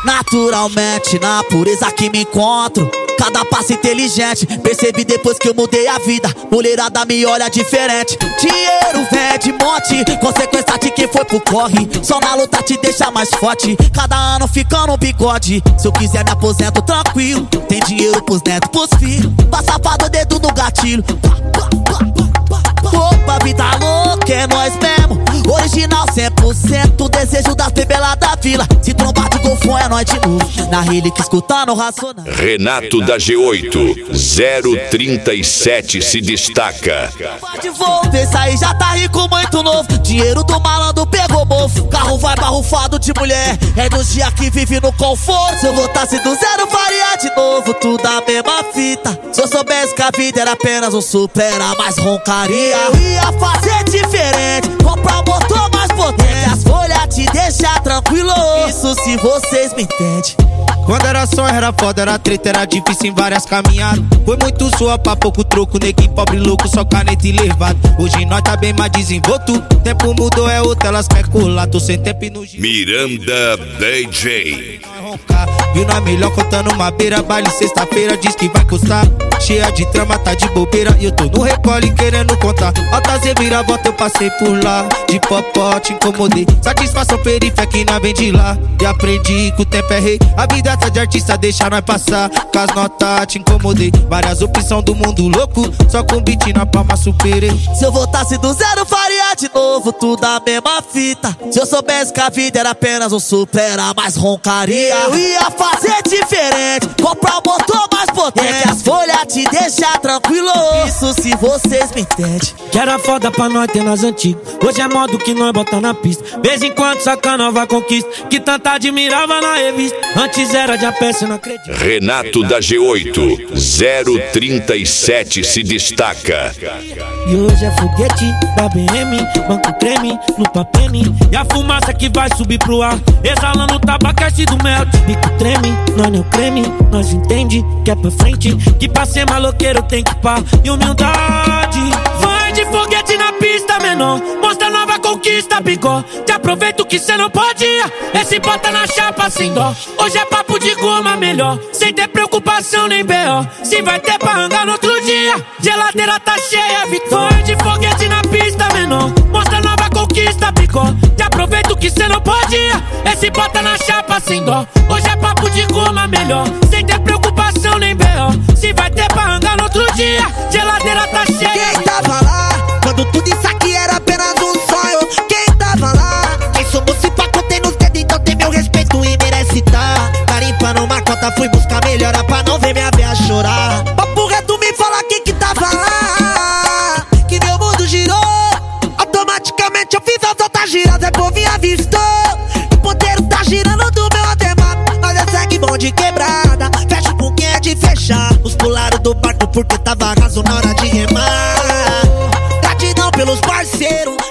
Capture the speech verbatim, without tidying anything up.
Naturalmente, na pureza que me encontro, cada passo inteligente. Percebi depois que eu mudei a vida, mulherada me olha diferente. Dinheiro vem de monte, consequência de quem foi pro corre. Só na luta te deixa mais forte, cada ano ficando um bigode. Se eu quiser me aposento tranquilo, tem dinheiro pros netos, pros filhos. Passa o dedo no gatilho. Opa, vida louca, é nós mesmo. Original cem por cento, desejo das bebelas da vila. Se trombar de golfão é nós de novo, na Helix escutando o racional. Renato da G oito, zero trinta e sete se destaca. Pode volver, esse aí já tá rico, muito novo. Dinheiro do malandro pegou mofo. Carro vai barrufado de mulher, é dos dias que vive no conforto. Se eu voltasse do zero, faria de novo tudo a mesma fita. Se eu soubesse que a vida era apenas um supera, mais roncaria. Eu ia fazer diferente, comprar um motor mais potente. As folhas te deixam tranquilo, isso se vocês me entendem. Quando era sonho, era foda, era treta, era difícil em várias caminhadas. Foi muito sua pra pouco troco, neguinho pobre louco, só caneta e levado. Hoje nós tá bem mais desenvolto, tempo mudou, é outro, elas quer colar. Tô sem tempo e no giro. Miranda D J. Viu na melhor contando uma beira, baile sexta-feira, diz que vai custar. Cheia de trama, tá de bobeira, e eu tô no recolhe querendo contar. Altas reviravolta eu passei por lá, de popó te incomodei. Satisfação periférica que não vem de lá, e aprendi que o tempo é rei. A vida tá de artista, deixa nós passar, com as notas te incomodei. Várias opções do mundo louco, só com beat na palma superei. Se eu voltasse do zero, faria de novo tudo a mesma fita. Se eu soubesse que a vida era apenas um supera, mais roncaria. Eu ia fazer diferente, comprar um motor mais potente. É que as folhas te deixam tranquilo, isso se vocês me entendem. Que era foda pra nós ter nas antigas, hoje é modo que nós bota na pista. Vez em quando saca nova conquista, que tanta admirava na revista. Antes era de a peça, não acredito. Renato da G oito, zero trinta e sete se destaca. E hoje é foguete da B M, banco creme, lupa pene. E a fumaça que vai subir pro ar, exalando o tabacaste do mel. Bico treme, nós não creme, nós entende que é pra frente, que pra ser maloqueiro tem que pá e humildade. Vai de foguete na pista, menor, mostra nova conquista, bigó. Te aproveito que cê não podia, esse bota na chapa sem dó. Hoje é papo de goma melhor, sem ter preocupação nem B O. Se vai ter pra hangar no outro dia, geladeira tá cheia, vitória. Vai de foguete na pista, menor, mostra nova conquista, bigó. Te aproveito que cê não podia, esse bota na chapa sem dó. Hoje é papo de goma melhor, sem ter preocupação nem B O. Se vai ter pra hangar no outro dia, geladeira tá cheia. Quem tava lá, quando tudo isso aqui era apenas um sonho? Quem tava lá? Quem somos se pá, contei nos dedos, então tem meu respeito e merece tá. Garimpando uma cota, fui buscar melhora pra não ver minha veia chorar. Papo reto, me fala quem que tava lá, que meu mundo girou. Automaticamente eu fiz as outras giras, é povo e avistou. O ponteiro tá girando do meu ademar, nós é segue bom de quebrada. Fecho com quem é de fechar, os pularam do barco porque tava raso na hora de remar. Gratidão pelos parceiros,